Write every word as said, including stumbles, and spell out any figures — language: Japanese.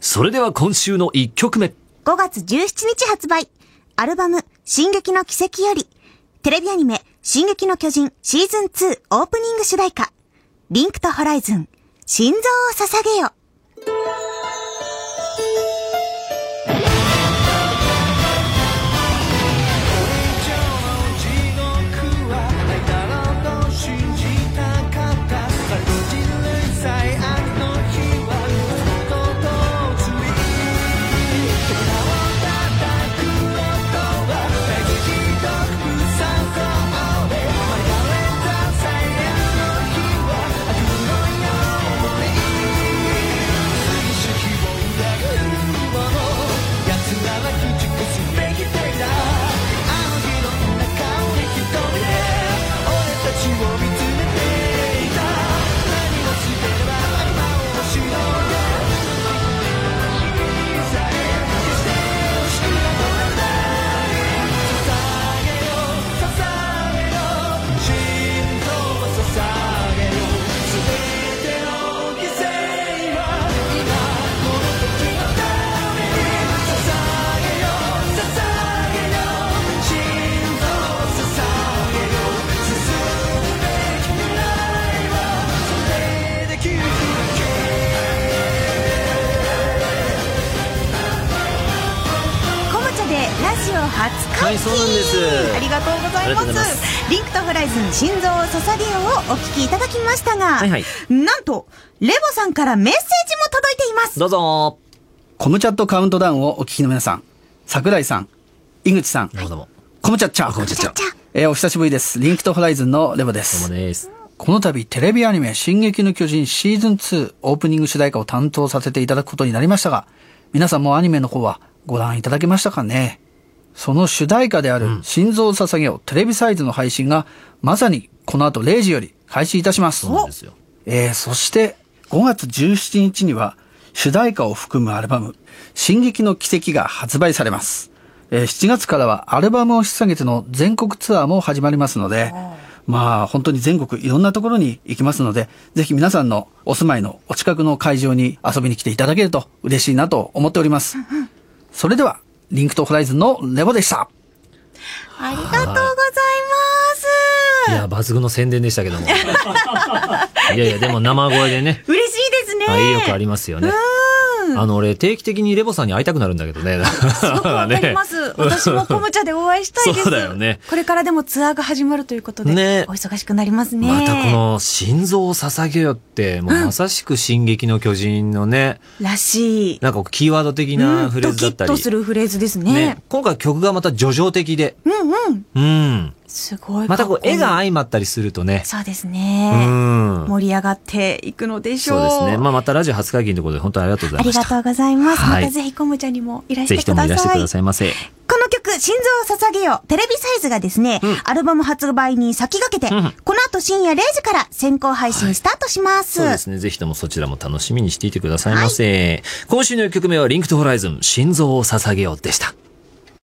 それでは今週のいっきょくめ。 ごがつじゅうしちにち発売。アルバム、進撃の奇跡より、テレビアニメ、進撃の巨人シーズンツーオープニング主題歌。リンクとホライズン、心臓を捧げよ。初解禁、はい、そうなんです。ありがとうございます。ますリンクとホライズン、心臓を捧げようをお聞きいただきましたが、はいはい、なんとレボさんからメッセージも届いています。 どうぞ。 コムチャットカウントダウンをお聞きの皆さん、桜井さん、井口さん、 どうもコムチャッチャコムチャッチャ、 えー、お久しぶりです。リンクとホライズンのレボです。 どうもです。 この度テレビアニメ進撃の巨人シーズンツーオープニング主題歌を担当させていただくことになりましたが、皆さんもアニメの方はご覧いただけましたかね。その主題歌である心臓を捧げようテレビサイズの配信がまさにこの後れいじより開始いたします。 そうなんですよ。 えー、そしてごがつじゅうしちにちには主題歌を含むアルバム進撃の奇跡が発売されます。えー、しちがつからはアルバムを引っ提げての全国ツアーも始まりますので、まあ本当に全国いろんなところに行きますので、ぜひ皆さんのお住まいのお近くの会場に遊びに来ていただけると嬉しいなと思っております。それではリンクとホライズンのレボでした。 ありがとうございます。 いや、抜群の宣伝でしたけども。いやいや、でも生声でね。 嬉しいですね。 あ、いいよくありますよね。あの、俺、定期的にレボさんに会いたくなるんだけどね。 すごくわかります。私もコムチャでお会いしたいです。 そうだよね。 これからでもツアーが始まるということで、ね、お忙しくなりますね。 またこの、心臓を捧げよって、もうまさしく進撃の巨人のね。 うん、らしい。 なんかキーワード的なフレーズだったり。 うん、ドキッとするフレーズですね。ね、 今回曲がまた叙情的で。 うんうん。 うん。 すごい。 またこう絵が相まったりするとね。 そうですね。うん。盛り上がっていくのでしょう。 そうですね。まあまたラジオ初解禁ということで本当にありがとうございました。 ありがとうございます。はい、またぜひコムチャにもいらしてください。ぜひともいらしてくださいませ。この曲、心臓を捧げよう、テレビサイズがですね、うん、アルバム発売に先駆けて、うん、この後深夜れいじから先行配信スタートします。はい、そうですね。ぜひともそちらも楽しみにしていてくださいませ。はい、今週のいっきょくめはリンクとホライズン、心臓を捧げようでした。